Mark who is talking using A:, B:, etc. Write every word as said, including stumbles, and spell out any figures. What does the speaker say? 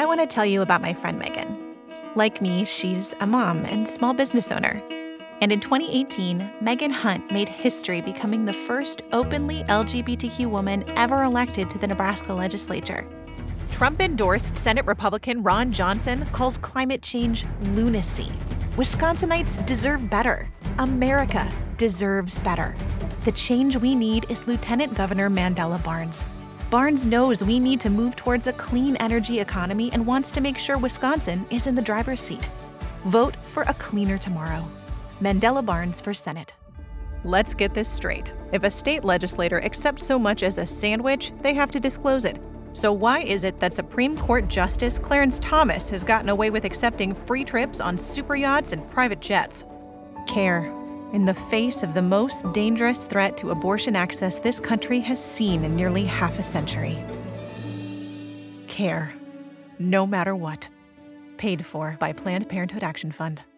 A: want to tell you about my friend Megan. Like me, she's a mom and small business owner. And in twenty eighteen, Megan Hunt made history becoming the first openly L G B T Q woman ever elected to the Nebraska legislature. Trump-endorsed Senate Republican Ron Johnson calls climate change lunacy. Wisconsinites deserve better. America deserves better. The change we need is Lieutenant Governor Mandela Barnes. Barnes knows we need to move towards a clean energy economy and wants to make sure Wisconsin is in the driver's seat. Vote for a cleaner tomorrow. Mandela Barnes for Senate. Let's get this straight. If a state legislator accepts so much as a sandwich, they have to disclose it. So why is it that Supreme Court Justice Clarence Thomas has gotten away with accepting free trips on super yachts and private jets? Care. In the face of the most dangerous threat to abortion access this country has seen in nearly half a century. Care. No matter what. Paid for by Planned Parenthood Action Fund.